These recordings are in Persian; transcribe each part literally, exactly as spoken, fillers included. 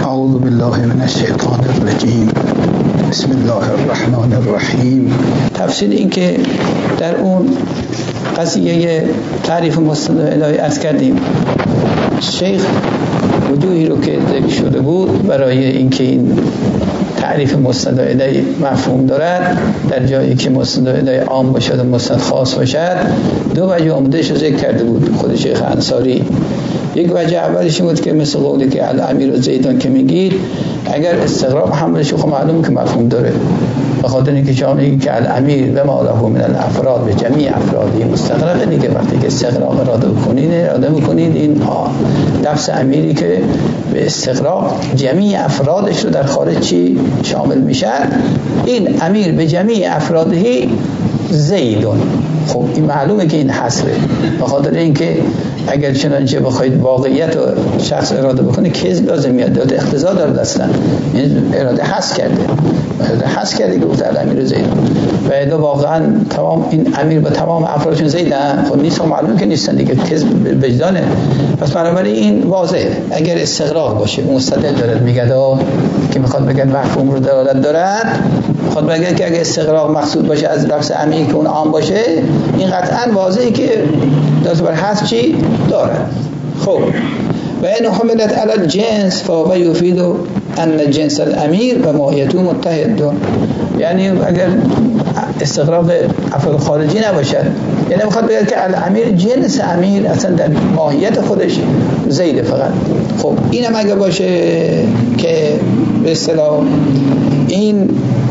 اعوذ بالله من الشیطان الرجیم. بسم الله الرحمن الرحیم. تفسیر این که در اون قضیه تعریف مستند الهی عرض کردیم، شیخ وجوهی رو که ذکر شده بود برای اینکه این تعریف مستند الهی مفهوم دارد، در جایی که مستند الهی عام باشد و مستند خاص باشد، دو وجه عمده‌اش رو ذکر کرده بود خود شیخ انصاری. یک وجه اولش بود که مثل قولی که الامیر زیدان که میگید، اگر استغراق حملش خب معلوم که مفهوم داره، به خاطر اینکه شما میگید که الامیر و ما له من الافراد به جمیع افرادی مستغرقه دیگه. وقتی که استغراق اراده بکنید اراده بکنید این لفظ امیری که به استغراق جمیع افرادش رو در خارج چی شامل میشه، این امیر به جمیع افرادی زیدون. خب این معلومه که این حصره، به خاطر اینکه اگر چنانچه بخواید واقعیت و شخص اراده بکنه کذب لازم میاد، داده اقتضا داره اصلا، این اراده حس کرده اراده حس کرده که گفت امیر زید و ادا واقعا تمام این امیر با تمام افرادشون زیدن، خب نیست، معلومه که نیستن دیگه، کذب وجدانه. پس بنابراین این واضحه اگر استغراق باشه مستدل دارد میگه که میخواد بگن مفهوم رو دلالت دارد، میخواد بگه که اگر استغراق مقصود باشه از لفظ امیر که اون عام باشه، این قطعا واضحه که دست بر حذف چی دارد. خب و این حملت علی الجنس فهو یفید ان جنس الامیر و ماهیته متحد. یعنی اگر استغراق افراد خارجی نباشد، یعنی میخواد بگه که الامیر جنس امیر اصلا در ماهیت خودش زیده فقط. خب اینم اگر باشه که به اصطلاح این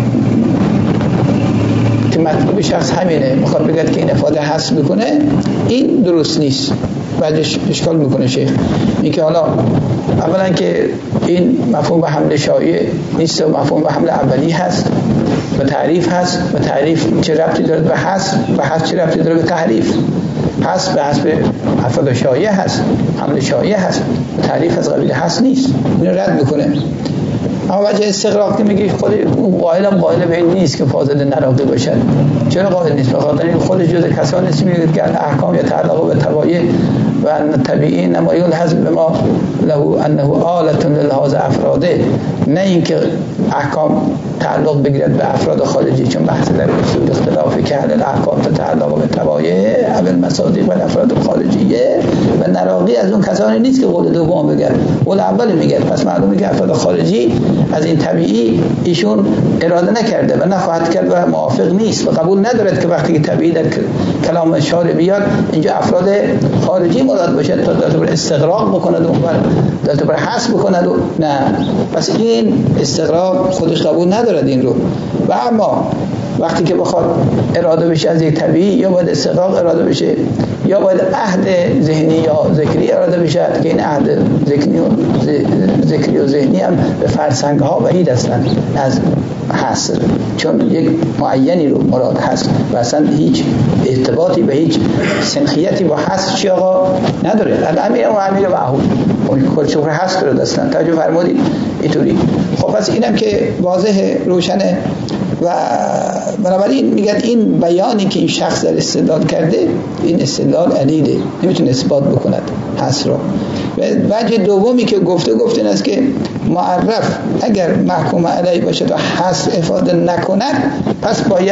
که مطلوب شخص همینه، میخواد بگه که این افاده حذف میکنه، این درست نیست. بعدش اشکال میکنه شیخ این که حالا اولا که این مفهوم به حمل شایع نیست و مفهوم به حمل اولی هست و تعریف هست و تعریف چه ربطی داره به حذف و حذف چه ربطی داره به تعریف. حذف به حسب افعال شایع هست، حمل شایع هست، تعریف از قبیل حذف نیست. اینو رد میکنه. اما وجه استغراق که میگه خود اون قائلم قائل به این نیست که فاضل نراقی باشد. چرا قائل نیست؟ بخاطر این خودش جز کسانی است میگه که احکام یتعلق به تبایع و ان طبیعی نمایل حذف به ما له انه آلة للحاظ افراده، نه اینکه احکام تعلق بگیرد به افراد خارجی، چون بحث در اصول اختلافی که اهل الاحکام تعلق به تبایع اول مصادیق و افراد خارجیه و نراقی از اون کسانی نیست که قول دوم بگن، قول اول میگه. پس معلومه که افراد خارجی از این طبیعی ایشون اراده نکرده و نخواهد کرد و موافق نیست و قبول ندارد که وقتی که طبیعی در کلام اشاره بیاد اینجا افراد خارجی مراد باشه تا دلت بر استغراق بکند و دلت بر حذف بکند و نه. پس این استغراق خودش قبول ندارد این رو. و اما وقتی که بخواد اراده بشه از یک طبیعی، یا باید استغراق اراده بشه یا باید عهد ذهنی یا ذکری اراده بشه که این عهد ذهنی و ذکری و ذهنی هم به فرسنگ ها بعید هستند از حصر، چون یک معینی رو مراد هست و اصلا هیچ ارتباطی به هیچ سنخیتی با حصر چی آقا نداره. الامیر و امیر معهود کل شغل حصر رو دستن. توجه فرمودید اینطوری. خب پس اینم که واضح روشنه و بنابراین میگن این بیانی که این شخص در استدلال کرده این استدلال علیده، نمیتونه اثبات بکند حصر رو. و وجه دومی که گفته گفته این است که معرف اگر محکوم علیه باشد و حصر افاده نکند پس باید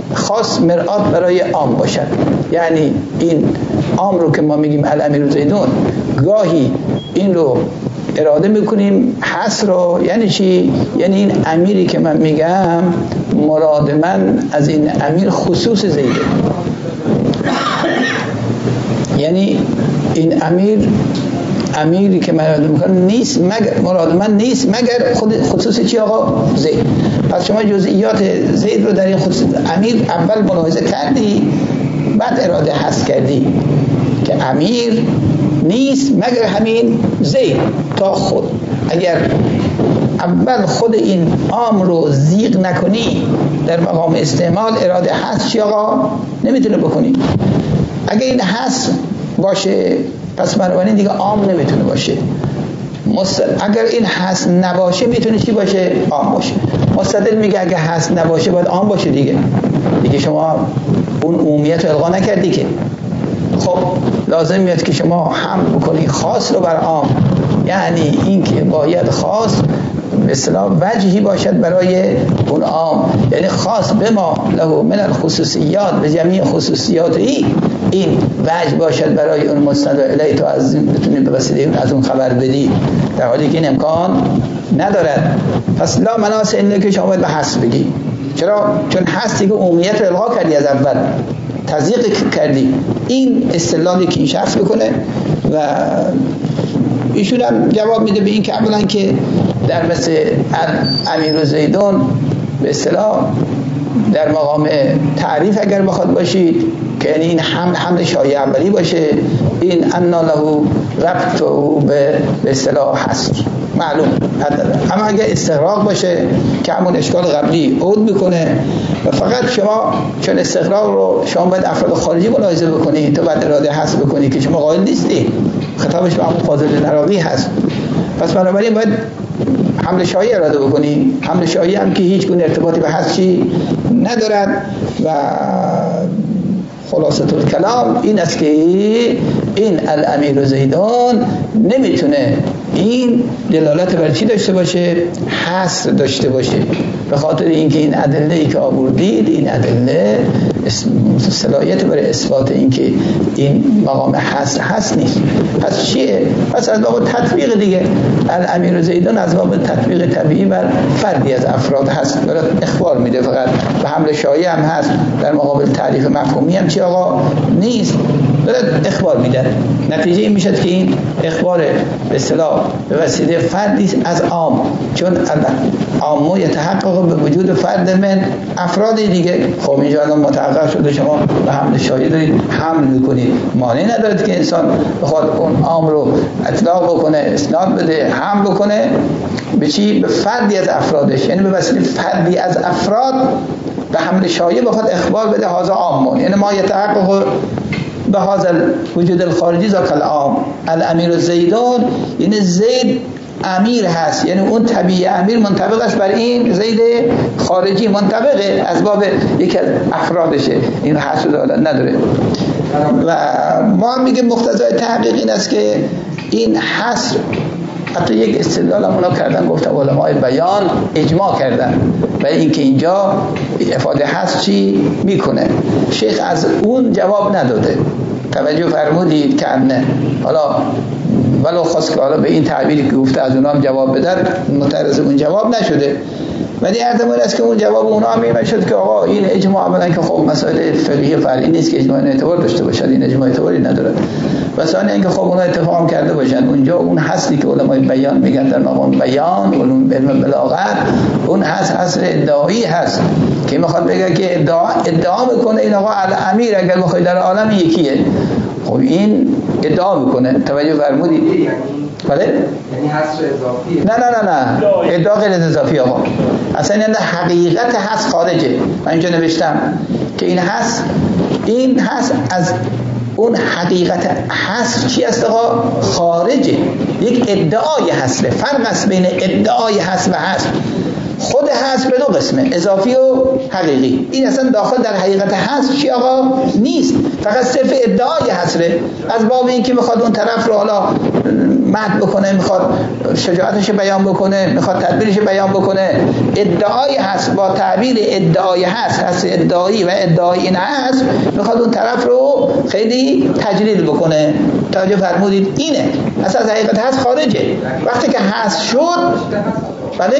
خاص مرآت برای عام باشد. یعنی این عام رو که ما میگیم الامیر زیدون، گاهی این رو اراده میکنیم حصر رو، یعنی چی؟ یعنی این امیری که من میگم مراد من از این امیر خصوص زیده، یعنی این امیر امیری که من اراده میکنم نیست مگر مراد من نیست مگر خود خصوص چی آقا؟ زید. پس شما جزئیات زید رو در این خصوص امیر اول ملاحظه کردی، بعد اراده حذف کردی که امیر نیست مگر همین زید. تا خود اگر اول خود این عام رو زیغ نکنی در مقام استعمال اراده حذف چی آقا؟ نمیتونه بکنی. اگر این حذف باشه پس بنابراین دیگه عام نمیتونه باشه. مست... اگر این حذف نباشه میتونه چی باشه؟ عام باشه. مستدل میگه اگر حذف نباشه باید عام باشه دیگه. دیگه شما اون عمومیت رو الغا نکردی که. خب لازم میاد که شما هم بکنی خاص رو بر عام، یعنی این که باید خاص به اصطلاح وجهی باشد برای اون عام، یعنی خاص به ما له من الخصوصیات به جمعی خصوصیاتی، این وجه باشد برای اون مستند الیه تو از بتونی به وسیله اون از اون خبر بدی، در حالی که این امکان ندارد. پس لا مناس اینه که شما باید به حس بگی. چرا؟ چون حس دیگه عمومیت رو الغا کردی، از اول تضییق کردی. این استدلالی که این شخص بکنه و ایشون هم جواب میده به این که اولا که در مثل امیر زیدون به اصطلاح در مقام تعریف اگر بخواد باشید که یعنی این حمل حمل شایع اولی باشه، این انا له ربط و به اصطلاح حصر معلوم حد. اما اگر استغراق باشه که همون اشکال قبلی عود میکنه و فقط شما چون استغراق رو شما باید افراد خارجی ملاحظه بکنید تو بعد اراده حذف بکنید که شما قائل نیستی، خطابش به همون فاضل نراقی هست. پس بنابراین باید حمل شایع اراده بکنی. حمل شایع هم که هیچ گونه ارتباطی به حذفی ندارد و خلاصه الکلام این است که این الامیر زیدان نمیتونه این دلالت بر چی داشته باشه؟ حصر داشته باشه، به خاطر اینکه این ادله ای که آوردید این ادله صلاحیت برای اثبات اینکه این مقام حصر هست نیست. پس چیه؟ پس از باب تطبیق دیگه الامیر زیدان از باب تطبیق طبیعی بر فردی از افراد هست، برای اخبار میده، فقط به حمل شایع هم هست، در مقابل تعریف مفهومی هم چی آقا نیست، برای اخبار میده. نتیجه این میشد که این اخبار به اصطلاح به وسیله فردی از عام، چون عامو یتحقق به وجود فرد من افراد دیگه. خب اینجا الان متحقق شده شما به حمل شایع دارید حمل میکنید، مانع ندارد که انسان بخواد اون عام رو اطلاق بکنه، اسناد بده، حمل بکنه به چی؟ به فردی از افرادش، یعنی به وسیله فردی از افراد به حمل شایع بخواد اخبار بده هذا عام، یعنی ما یتحقق به هذا وجود الخارجی ذاک العام. الامیر زیدان یعنی زید امیر هست، یعنی اون طبیعی امیر منطبق است بر این زید خارجی، منطبقه از باب یکی از افرادشه، این حصر نداره. و ما هم میگه مقتضای تحقیق این است که این حصر، حتی یک استدلال هم اونا کردن، گفتن علماء بیان اجماع کردن و اینکه اینجا افاده هست چی میکنه. شیخ از اون جواب نداده، توجه فرمودید که نه حالا ولو خواست که حالا به این تعبیری که گفته از اونا هم جواب بدن، متعرض اون جواب نشده، ولی احتمال است که اون جواب اونا هم این شد که آقا این اجماع اولا که خب مسئله فقهی فرعی نیست که اجماع اعتبار داشته باشد، این اجماع اعتباری نداره. و ثانیا اینکه خب اونا اتفاق کرده باشن اونجا اون حصری که علمای بیان میگن در مقام بیان علوم علم بلاغت، اون حصر حصر ادعایی هست که میخواد بگه که ادعا ادعا میکنه این آقا الامیر اگر بخوای در عالم یکیه. خب این ادعا میکنه، توجه فرمودید؟ بله؟ یعنی حصر اضافیه؟ نه نه نه نه ادعا غیر اضافی آقا، اصلا این حقیقت حصر خارجه. من اینجا نوشتم که این حصر این حصر از اون حقیقت حصر چی است آقا؟ خارجه، یک ادعای حصره. فرق است بین ادعای حصر و حصر. خود حصر به دو قسمه، اضافی و حقیقی. این اصلا داخل در حقیقت حصر چی آقا؟ نیست، فقط صرف ادعای حصره، از باب این که میخواد اون طرف رو حالا مد بکنه، میخواد شجاعتش بیان بکنه، میخواد تدبیرش بیان بکنه. ادعای حصر با تعبیر ادعای حصر، حصر ادعایی و ادعای این حصر، میخواد اون طرف رو خیلی تجلیل بکنه. توجه فرمودید؟ اینه اصلا از حقیقت حصر خارجه. وقتی که حصر شد بله؟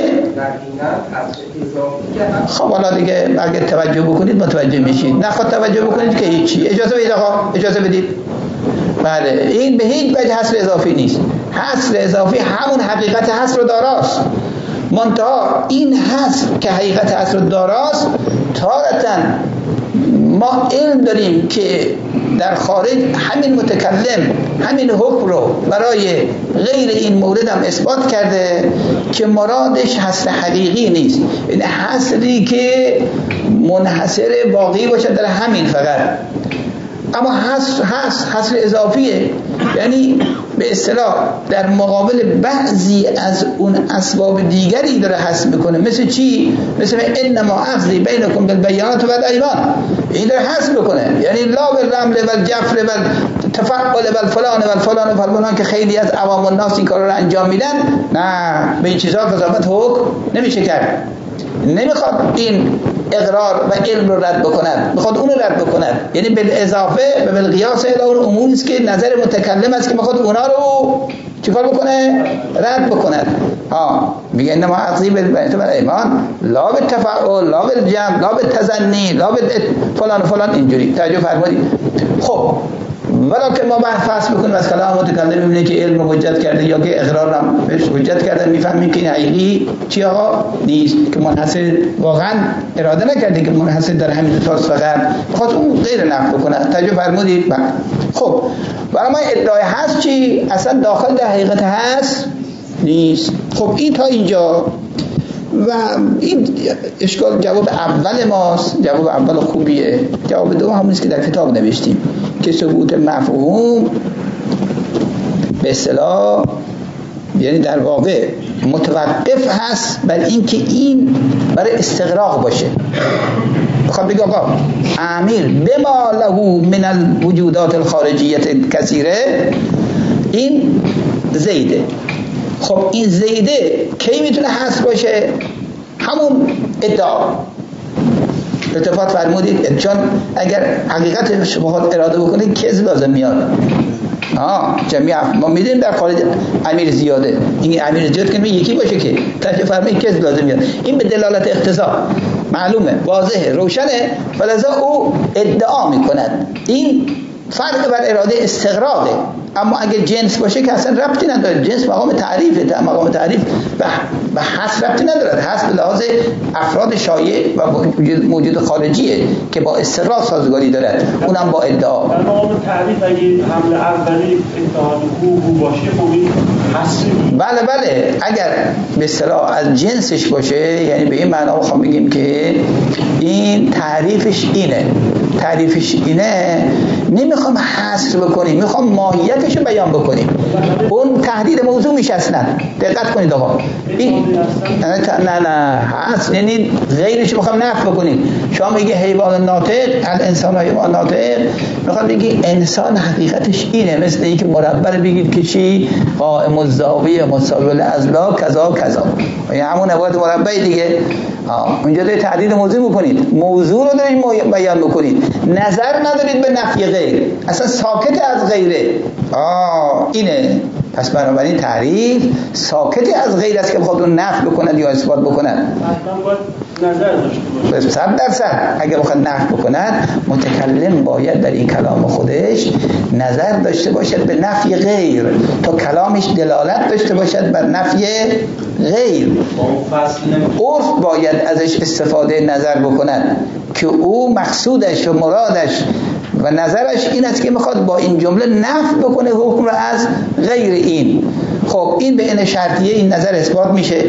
خب حالا دیگه اگه توجه بکنید متوجه میشید، نخواد توجه بکنید که هیچی. اجازه بدید آقا، اجازه بدید. بله، این به هیچ وجه حصر اضافی نیست. حصر اضافی همون حقیقت حصر رو داراست، منتها این حصر که حقیقت حصر رو داراست تارتاً ما علم داریم که در خارج همین متکلم همین حکم رو برای غیر این مورد هم اثبات کرده که مرادش حصر حقیقی نیست، این حصری که منحصر واقعی باشه در همین فقط. اما حصر حصر حصر اضافیه، یعنی به اصطلاح در مقابل بعضی از اون اسباب دیگری داره حذف میکنه. مثل چی؟ مثل انما اخذی بینکم بالبیانات و الایمان، این داره حذف میکنه. یعنی لا بالرمل و الجفر و تفعل و الفلان و الفلان و الفلان که خیلی از عوام الناس این کارا رو انجام میدن، نه به این چیزا قضاوت حکم نمیشه کرد. نمیخواد این اقرار و علم رو رد بکند، میخواد اون رو رد بکند. یعنی بالاضافه و بالقیاس الی اون اموری است که نظر متکلم است که میخواد اونا رو چیکار بکنه؟ رد بکند. ها میگه انما اخذی بالبیانات و الایمان لا بالتفعل لا بالجمع لا بالتزنی لا فلان فلان. اینجوری توجه فرمایید. خب ولی که ما بحث فصل بکنیم از کلام متکلم میبینه که علم رو حجت کرده یا که اقرار هم حجت کرده، میفهمیم که این حقیقی چی آقا نیست، که منحصر واقعا اراده نکرده که منحصر در همین تاست، فقط بخواد اون غیر نفع بکنه. توجه فرمودید؟ خب برای ما ادعای هست چی؟ اصلا داخل در حقیقت هست نیست. خب این تا اینجا و این اشکال جواب اول ماست. جواب اول خوبیه. جواب دوم همونیست که در کتاب نوشتیم که ثبوت مفهوم به اصطلاح یعنی در واقع متوقف هست بر این که این برای استغراق باشه. بخواد بگه آقا عامل بما له من الوجودات الخارجیت کثیره، این زیده. خب این زیده کی میتونه حذف باشه؟ همون ادعا. التفات فرمودید؟ چون اگر حقیقت شما اراده بکنید کذب لازم میاد. آه جمعی ما میدونیم در خارج امیر زیاده، این امیر زیاد که یکی باشه که تحت فرمایید کذب لازم میاد. این به دلالت اقتضا معلومه، واضحه، روشنه، ولذا او ادعا میکند. این فرق بر اراده استغراقه. اما اگه جنس باشه که اصلا ربطی نداره، جنس مقام تعریفه، مقام تعریف به حس ربطی نداره، حس به لحاظ افراد شایع و موجود خارجیه که با استغراق سازگاری داره، اونم با ادعا. در مقام تعریف اگه حمل اولی اتحاد خوب باشه خب این حس. بله بله اگر به اصطلاح از جنسش باشه، یعنی به این معنا میخوام بگیم که این تعریفش اینه، تعریفش اینه، نمیخوام حصر بکنیم، میخوام ماهیتش رو بیان بکنیم. اون تحدید موضوع میشه اصلا. دقت کنید آقا، این نه نه حصر یعنی غیرش میخوام نفی بکنیم. شما میگه حیوان ناطق، الانسان حیوان ناطق، میخوام بگی انسان حقیقتش اینه، مثل اینکه مربع بگید که چی قائم الزاویه مساوی الاضلاع کذا کذا، یعنی همون عبارت مربع دیگه. آه اونجا دارید تحدید موضوع میکنید، موضوع رو دارید بیان میکنید، نظر ندارید به نفی غیر، اصلا ساکت از غیره. آه اینه. پس بنابراین تعریف ساکتی از غیر است که بخواد اون نفی بکند یا اثبات بکند. حتما باید نظر داشته باشه. صد درصد اگر بخواد نفی بکند، متکلم باید در این کلام خودش نظر داشته باشد به نفی غیر تا کلامش دلالت داشته باشد بر نفی غیر. عرف باید ازش استفاده نظر بکند که او مقصودش و مرادش و نظرش این است که میخواد با این جمله نفی بکنه حکم را از غیر این. خب این به این شرطیه این نظر اثبات میشه.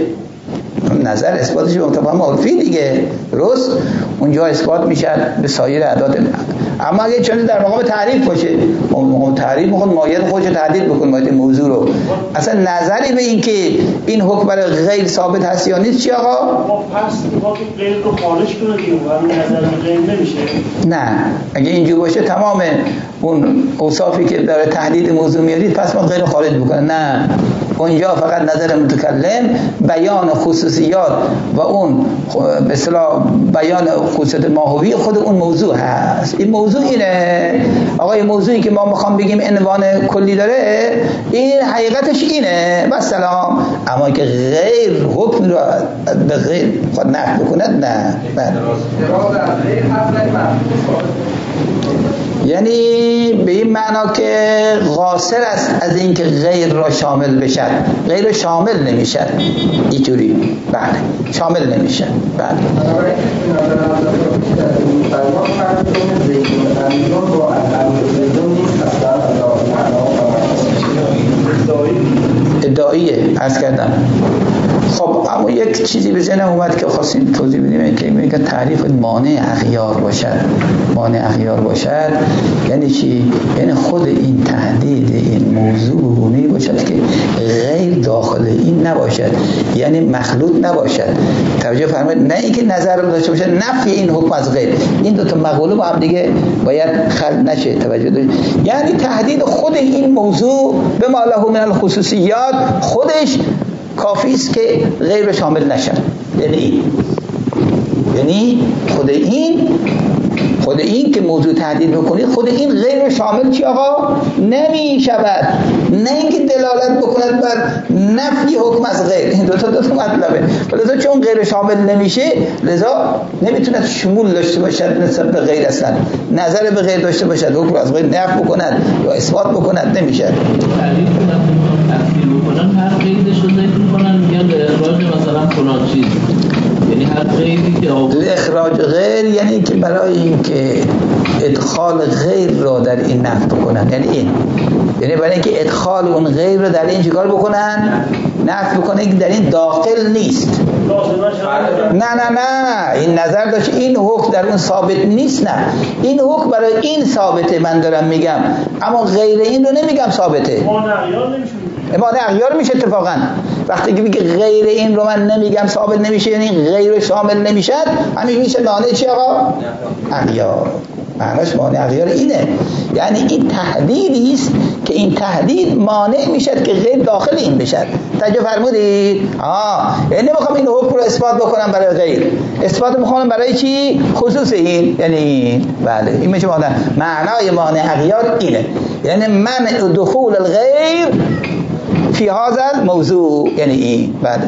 نظر اثباتش به متفاهم عرفی دیگه، درست؟ اونجا اثبات میشه به سایر اعداد. اما اگه چون در مقام تعریف باشه، مقام تعریف میخواد ماهیت خودش رو تحدید بکنه، ماهیت موضوع رو. اصلا نظری به این که این حکم برای غیر ثابت هست یا نیست چی آقا؟ پس میخواد غیر رو خارج کنه دیگه، اون نظر به غیر نمیشه. نه اگه اینجور باشه تمام اون اوصافی که داره تحدید موضوع میارید پس ما غیر خارج بکنه. نه، اونجا فقط نظر متکلم بیان خصوصیات و اون به اصطلاح بیان خصوصیات ماهوی خود اون موضوع هست. این موضوع اینه آقا، این موضوعی که ما میخوام بگیم عنوان کلی داره، این حقیقتش اینه و سلام. اما که غیر حکم رو به غیر خود نفی بکند، نه نه یعنی به این معنا که قاصر است از این که غیر را شامل بشد، غیر را شامل نمیشد. اینجوری بله شامل نمیشد. بله ادعاییه عرض کردم. خب اما یک چیزی به ذهنم اومد که خواستیم توضیح بدیم، این که میگه تعریف مانع اغیار باشد. مانع اغیار باشد یعنی چی؟ یعنی خود این تهدید این موضوع گونه باشد که غیر داخل این نباشد، یعنی مخلوط نباشد. توجه فرمایید، نه اینکه نظر داشته باشه نفی این حکم از غیر. این دو تا مقوله با هم دیگه باید خلط نشه. توجه داشت، یعنی تهدید خود این موضوع به ما له من الخصوصیات خودش کافی است که غیر شامل نشه. یعنی این یعنی خود این خود این که موضوع تهدید بکنید خود این غیر شامل چی آقا نمی شود، نه اینکه دلالت بکند بر نفی حکم از غیر. این دو تا دو تا مطلبه. لذا چون غیر شامل نمیشه لذا نمیتونه شمول داشته باشد نسبت به غیر، اصلا نظر به غیر داشته باشد، حکم از غیر نفی بکند یا اثبات بکند نمیشه. تعریف بکنن هر قیدش رو ذکر میکنن، میگن به اخراج مثلا فلان چیز، یعنی هر قیدی که اخراج غیر یعنی که برای این که ادخال غیر را در این نفی بکنن، یعنی این یعنی برای اینکه ادخال اون غیر را در این چیکار بکنن؟ نفی بکنن که در این داخل نیست. نه نه نه این نظر داشت این حکم در اون ثابت نیست، نه این حکم برای این ثابته من دارم میگم، اما غیر این رو نمیگم ثابته. مانع اغیار میشه اتفاقا وقتی که میگه غیر این رو من نمیگم ثابت نمیشه، یعنی غیر شامل نمیشد، همین میشه مانع چی آقا؟ اغیار. معناش مانع اغیار اینه، یعنی این تهدیدی است که این تهدید مانع میشد که غیر داخل این بشد. توجه فرمودید؟ آه یعنی نمیخوام این حکم رو اثبات بکنم برای غیر، اثبات میخوام برای چی؟ خصوص این، یعنی بله این میشه مانع. معنای مانع اغیار اینه، یعنی منع دخول الغیر فی هذا الموضوع، یعنی این. بله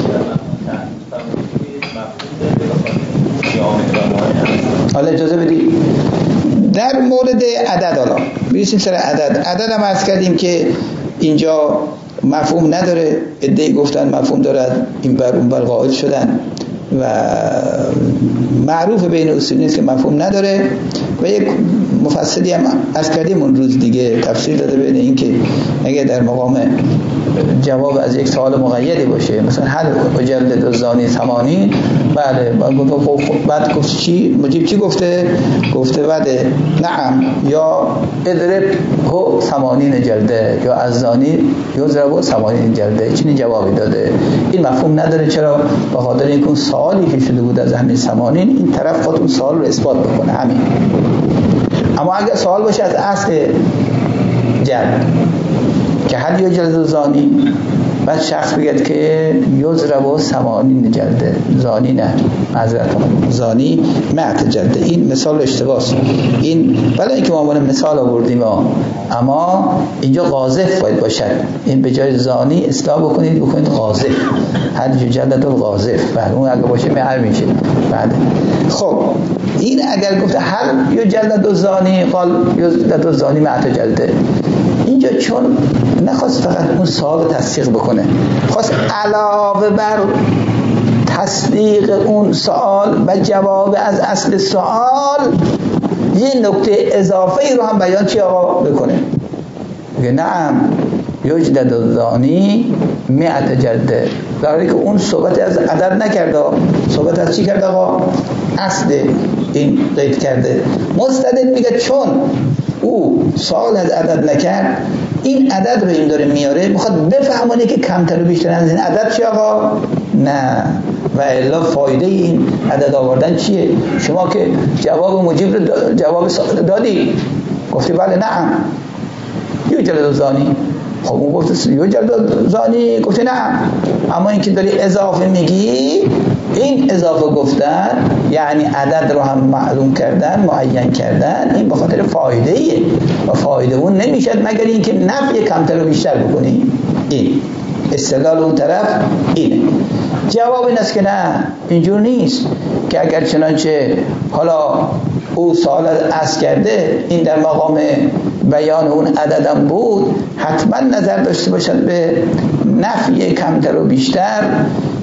حالا اجازه بدید در مورد عدد حالا برسیم سر عدد. عدد هم عرض کردیم که اینجا مفهوم نداره، عده‌ای گفتن مفهوم دارد، این بر اون بر قائل شدن و معروف بین اصولی است که مفهوم نداره. و یک مفصلی هم عرض کردیم اون روز دیگه تفسیر داده بین این که اگه در مقام جواب از یک سوال مقیدی باشه، مثلا هل اجلد الزانی ثمانین، بله بعد گفت چی؟ مجیب چی گفته؟ گفته بده نعم یا اضرب هو ثمانین جلده یا الزانی یضرب ثمانین جلده. چنین جوابی داده. این مفهوم نداره. چرا؟ به خاطر اینکه اون سوالی که شده بود از همین ثمانین این طرف خود اون سوال رو اثبات بکنه همین. اما اگر سوال باشه از اصل جلد که هل یا جلد زانی، بعد شخص بگید که یضرب و ثمانین جلده، زانی نه معذرتم زانی مئت جلده. این مثال اشتباهه. این بله اینکه ما عنوان مثال آوردیم اما اینجا قاذف باید باشد. این به جای زانی اصلاح بکنید بکنید قاذف، هل جلد القاذف. بعد اون اگه باشه مهر میشه. بعد خب این اگر گفته هل یا جلد الزانی قال یضرب الزانی مئت جلده، اینجا چون نخواست فقط اون سوال تصدیق بکنه، خواست علاوه بر تصدیق اون سوال و جواب از اصل سوال یه نکته اضافه ای رو هم بیان چی آقا بکنه. میگه نعم یجلد الزانی مئت جلده، در حالی که اون صحبت از عدد نکرده، صحبت از چی کرده آقا؟ اصل این قید کرده. مستدل میگه چون او سوال از عدد نکرد، این عدد رو این داره میاره میخواد بفهمونه که کمتر و بیشتر از این عدد چی آقا؟ نه. و الا فایده این عدد آوردن چیه؟ شما که جواب مجیب رو جواب دادی، گفتی بله نعم یو جلد زانی، خب اون گفت یو جلد زانی، گفتی نعم. اما این که داری اضافه میگی، این اضافه گفتن یعنی عدد رو هم معلوم کردن، معین کردن، این به خاطر فایده ایه و فایده اون نمیشد مگر این که نفع کمتر و بیشتر بکنی. این استدلال اون طرف اینه. جواب این است که نه اینجور نیست، که اگر چنانچه حالا او سوال از کرده این در مقام بیان اون عددم بود، حتما نظر داشته باشد به نفی کمتر و بیشتر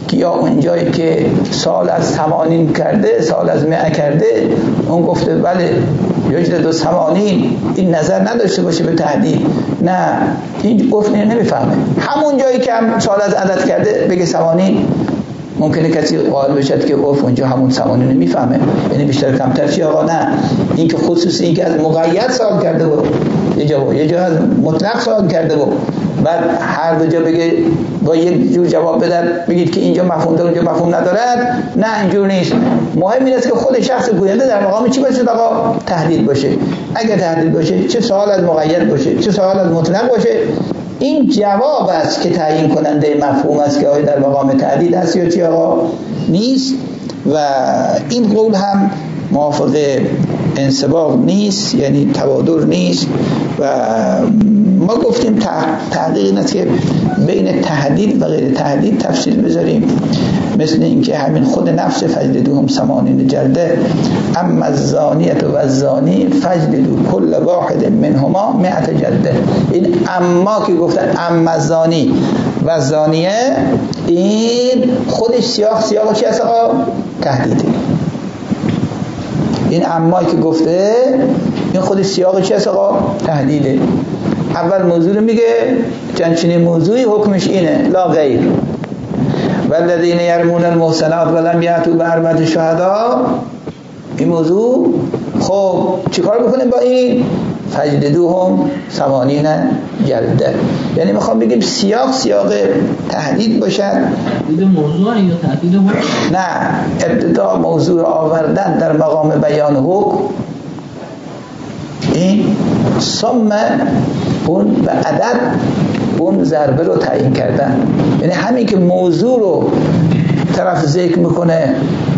که یا اونجایی که سال از ثمانین کرده، سال از مئه کرده، اون گفته بله یجد دو ثمانین، این نظر نداشته باشه به تهدید. نه، این گفت نمیفهمه. همون جایی که هم سال از عدد کرده بگه ثمانین، ممکنه کسی قائل بشد که اوف اونجا همون ثمانین میفهمه، یعنی بیشتر کمتر چی آقا. نه، این که خصوصی این که از مقید سوال کرده بود، یه جا یه جا از مطلق سوال کرده بود، بعد هر دو جا بگه با یک جور جواب بدن، بگید که اینجا مفهوم داره اونجا مفهوم ندارد. نه، اینجور نیست. مهم این است که خود شخص گوینده در مقام چی باشه؟ آقا تهدید باشه. اگه تهدید باشه، چه سوال از مقید باشه چه سوال از مطلق باشه، این جواب است که تعیین کننده مفهوم است که آیا در مقام تهدید هست یا چی آقا نیست. و این قول هم موافق انسباق نیست، یعنی توادر نیست. و ما گفتیم تحقیق این است که بین تهدید و غیر تهدید تفصیل بذاریم، مثل اینکه همین خود نفس فجلدوهم ثمانین جلده، اما الزانیة و الزانی فجلدو کل واحد منهما مئة جلده. این اما که گفتن اما الزانی و الزانیه، این خودش سیاق سیاق چی هست آقا؟ تهدیده. این اما که گفته این خودش سیاق چی هست آقا؟ تهدیده. اول موضوع رو میگه، چنین موضوعی حکمش اینه لا غیر. والذین یرمون المحصنات ولم یأتوا بأربعة شهداء، این موضوع. خب چیکار بکنیم با این؟ فجلدوهم ثمانین جلده. یعنی میخوام بگیم سیاق سیاق تهدید باشد. تهدید موضوع یا تهدید حکم؟ نه، ابتدا موضوع آوردن در مقام بیان حکم، این ثم اون به عدد اون ضربه رو تعیین کردن. یعنی همین که موضوع رو طرف ذکر میکنه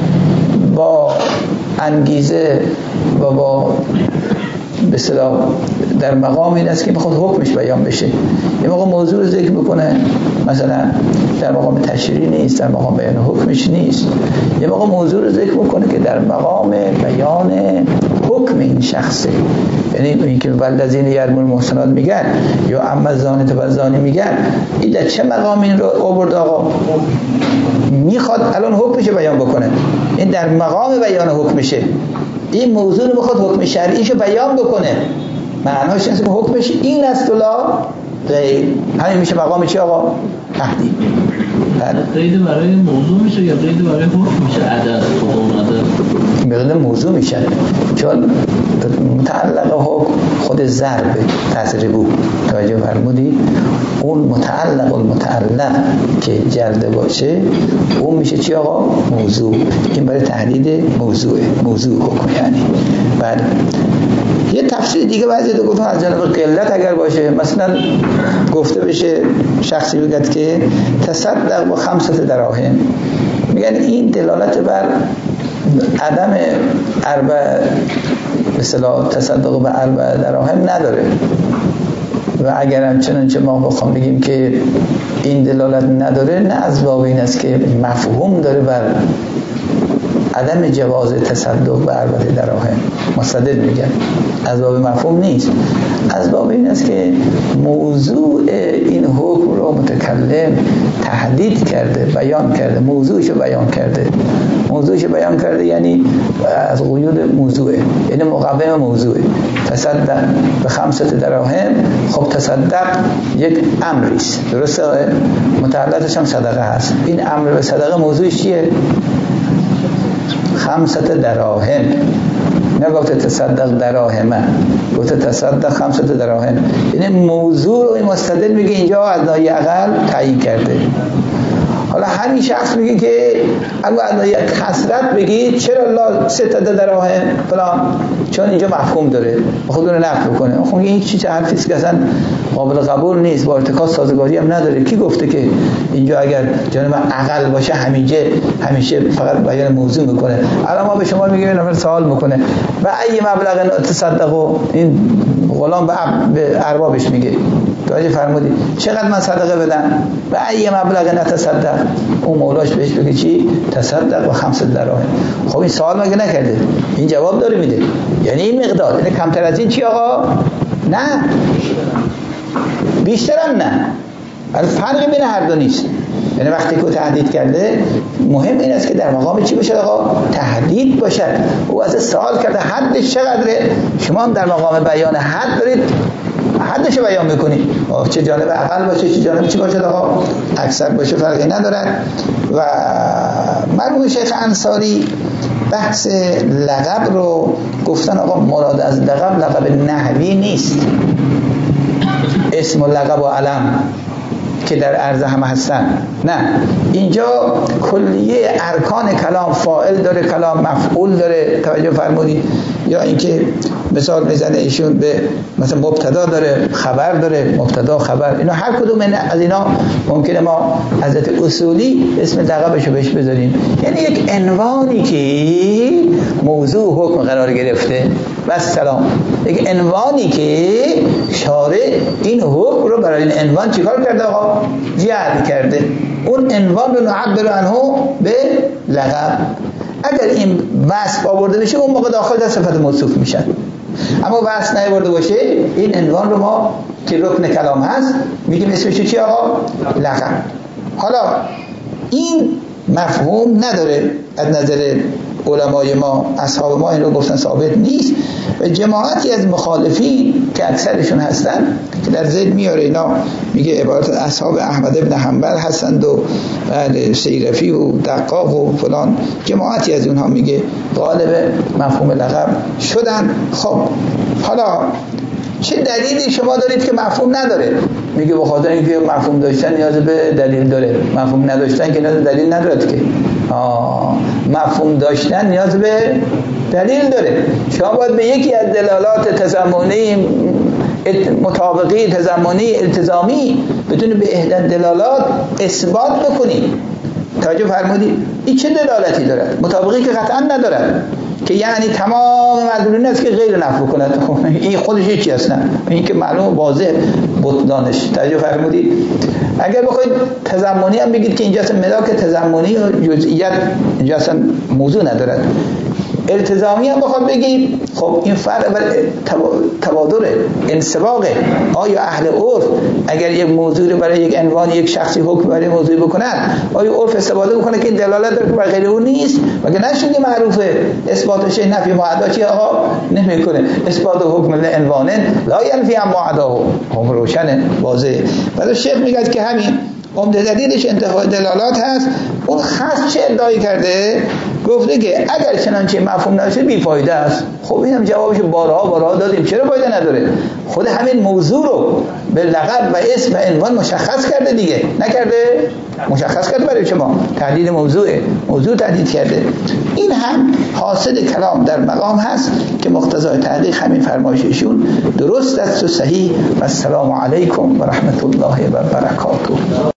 با انگیزه و با به اصطلاح در مقام این است که بخواد حکمش بیان بشه. یه موقع موضوع رو ذکر میکنه، مثلا در مقام تشریع نیست، در مقام بیان حکمش نیست. یه موقع موضوع رو ذکر میکنه که در مقام بیان حکم این شخصه. یعنی این که والذین یرمون المحصنات میگن یا اما الزانیة و الزانی میگن، این در چه مقام این رو آورد آقا؟ میخواد الان حکمش بیان بکنه، این در مقام بیان حکمشه. این موضوع رو میخواد حکم شرعیشو بیان بکنه، معناش اینه که حکمش این است و لا غیر. همین میشه مقام چی آقا؟ تهدید. قید برای موضوع میشه یا قید برای حکم میشه؟ عدد خود عدد بقید موضوع میشه، چون متعلق حکم خود ضرب تضربو، توجه فرمودید؟ اون متعلق المتعلق که جلده باشه اون میشه چی آقا؟ موضوع. این برای تحدید موضوعه، موضوع حکم. یعنی بعد یه تفسیر دیگه بعضی دو گفتن از جانب قلت اگر باشه، مثلا گفته بشه شخصی بگد که تصدق با خمسة دراهم، میگن این دلالت بر عدم اربع مثلا تصدق به اربع دراهم نداره. و اگر هم چنانچه ما بخوام بگیم که این دلالت نداره، نه از باب این است که مفهوم داره بر عدم جواز تصدق به اربع دراهم. مستدل میگن از باب مفهوم نیست، از باب این است که موضوع این حکم رو متکلم تحدید کرده، بیان کرده، موضوعشو بیان کرده. موضوعشو بیان کرده یعنی از قیود موضوعه، یعنی مقوم موضوعه. تصدق به خمسة دراهم، خب تصدق یک امریست، درسته؟ متعلقش هم صدقه هست. این امر به صدقه موضوعش چیه؟ خمسة دراهم. نگفته تصدق دراهمه، گفته تصدق خمسة دراهم. یعنی موضوع رو این مستدل میگه اینجا از ناحیه عقل تعیین کرده. حالا همین شخص میگه که اگه از ناحیه کثرت بگید چرا الله ستة دراهم فلان، چون اینجا مفهوم داره، خود رو نقل بکنه. خب این چیز حرفی است که اصلا قابل قبول نیست، با ارتکاز سازگاری هم نداره. کی گفته که اینجا اگر جانب عقل باشه همیشه همیشه فقط بیان موضوع میکنه؟ الان ما به شما میگیم نفر سوال میکنه و ای مبلغ تصدقوا، این غلام به اربابش میگه توجه فرمودید چقدر من صدقه بدم؟ و ای مبلغ نتصدق، اون مولاش بهش بگه چی؟ تصدق و خمسة دراهم. خب این سوال مگه نکرده؟ این جواب داره میده، یعنی این مقدار. یعنی کمتر از این چی آقا؟ نه، بیشتر هم نه. فرقی بین هر دو نیست. یعنی وقتی که تهدید کرده مهم این است که در مقام چی باشد آقا؟ تهدید باشد. او از سوال کرده حدش چقدره، شما هم در مقام بیان حد دارید حدش بیان میکنید، چه جانب اقل باشه چه جانب چی باشه آقا؟ اکثر باشه فرقی ندارد. و مرحوم شیخ انصاری بحث لقب رو گفتن آقا مراد از لقب لقب نحوی نیست، اسم و لقب و علم که در عرض هم هستن، نه، اینجا کلیه ارکان کلام، فاعل داره کلام، مفعول داره، توجه فرمودید؟ یا اینکه مثال میزنه ایشون به مثلا مبتدا داره، خبر داره، مبتدا خبر، اینا هر کدوم از اینا ممکنه ما حضرت اصولی اسم لقبشو بهش بذاریم، یعنی یک عنوانی که موضوع حکم قرار گرفته و سلام، یک عنوانی که شارع این حکم رو برای این عنوان چیکار کرده آقا؟ جعل کرده. اون عنوان رو نعبر عنه به لقب. اگر این وصف آورده بشه اون موقع داخل در صفت موصوف میشن، اما وصف نیاورده باشه این عنوان رو ما که رکن کلام هست میگیم اسمش چی آقا؟ لقب. حالا این مفهوم نداره از نظر علمای ما، اصحاب ما این رو گفتن ثابت نیست و جماعتی از مخالفین که اکثرشون هستن که در ذهن میاره اینا، میگه عبارت اصحاب احمد ابن حنبل هستند و اهل سیرفی و دقاق و فلان، جماعتی از اونها میگه غالب مفهوم لقب شدن. خب حالا چه دلیلی شما دارید که مفهوم نداره؟ میگه بخاطر اینکه مفهوم داشتن نیاز به دلیل داره، مفهوم نداشتن که نیاز به دلیل نداره که. آه مفهوم داشتن نیاز به دلیل داره. شما باید به یکی از دلالات تضمنی مطابقی تضمنی التزامی بتونید به احدى دلالات اثبات بکنید. توجه فرمودید؟ این چه دلالتی دارد؟ مطابقی که قطعا ندارد که یعنی تمام مدلول است که غیر نفی کند. این خودش هیچی هست نه، این که معلوم واضح بطلانش. توجه فرمودید؟ اگر بخواید تضمنی هم بگید که اینجا اصلا ملاک تضمنی و جزئیات اینجا اصلا موضوع ندارد، التزامی هم بخواد بگید خب این فرق بر تبادر انسباقه. آیا اهل عرف اگر یک موضوع رو برای یک عنوان یک شخصی حکم برای موضوع بکنن، آیا عرف استفاده بکنه که این دلالت داره که بر غیر اون نیست؟ مگه نشده معروفه اثباتش نفی معدا چی آقا نمیکنه، اثبات حکم لعنوان لا ینفی عن معداه، هم روشن واضح. بعد شیخ میگه که همین عمده دلیلش انتفاع دلالات هست. اون خاص چه ادعای کرده؟ گفته که اگر چنانچه مفهوم نشه بی فایده است. خب اینم جوابش بارها بارها دادیم، چرا فایده نداره؟ خود همین موضوع رو به لقب و اسم و عنوان مشخص کرده دیگه، نکرده؟ مشخص کرده برای شما، تحدید موضوعه، موضوع تحدید کرده. این هم حاصل کلام در مقام هست که مقتضای تحقیق همین فرمایششون درست است و صحیح. و السلام علیکم و رحمت الله و برکاته.